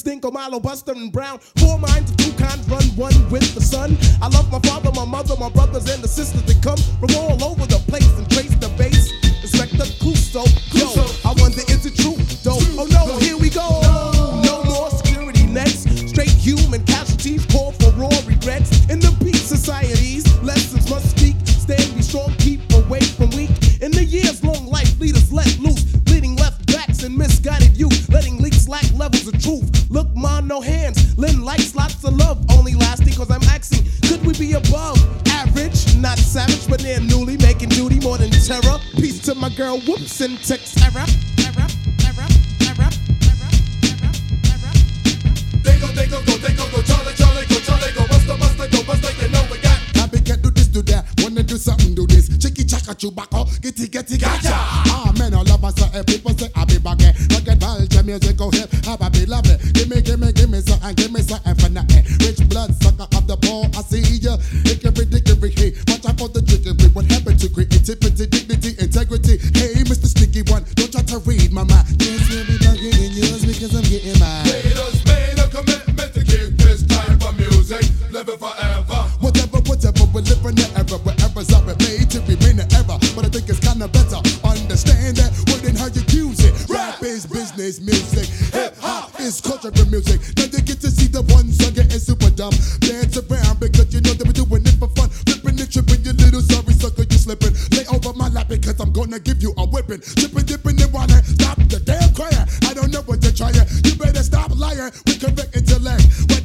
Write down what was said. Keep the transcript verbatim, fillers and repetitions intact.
Dinko, Milo, Buster, and Brown. Four minds of two kinds run one with the sun. I love my father, my mother, my brothers, and the sisters that come from all over the place and trace the base. Inspector Clouseau, yo, I wonder is it true? Though, oh no, here we go. No more security nets. Straight human casualties call for raw regrets. In the peace societies, lessons must speak. Stand, be strong, keep away from weak. In the years long life, leaders let loose. Bleeding left backs and misguided youth. Letting leaks lack levels of truth. Look, ma, no hands. Lend likes lots of love. Only lasting cause I'm asking, could we be above average? Not savage, but they're newly making duty more than terror. Peace to my girl, whoops, and text error. Error, error, error, error, error, error. They go, they go, go, they go, go, Charlie, Charlie, go, Charlie, go, Buster, Buster, go, Buster, you know we got. Happy can do this, do that. Wanna do something, do this. Chicky chaka chewbacca, getty getty gotcha. Ah man, all of us say people say I be baggy. Look at vulture music, go hip, have a be lovely. Give me, give me, give me something, give me something for nothing. Rich blood sucker of the ball, I see ya. Hickory dickory, hey, watch out for the trickery. What happened to creativity, dignity, integrity? Hey, Mister Sneaky One, don't try to read my mind. Yes, we'll be bugging in yours because I'm getting mine. Haters made a commitment to keep this type of music living forever. Whatever, whatever, we're living the era. Wherever's are made to remain the era. But I think it's kinda better. Understand that wouldn't how you use it. Rap is business music. Hip hop is culture and music. Now you get to see the one song getting super dumb. Dance around because you know that we're doing it for fun. Flipping and tripping, you little sorry sucker, you slipping. Lay over my lap because I'm gonna give you a whipping. Tripping, dipping, and wanna stop the damn crying. I don't know what you're trying. You better stop lying with correct intellect. When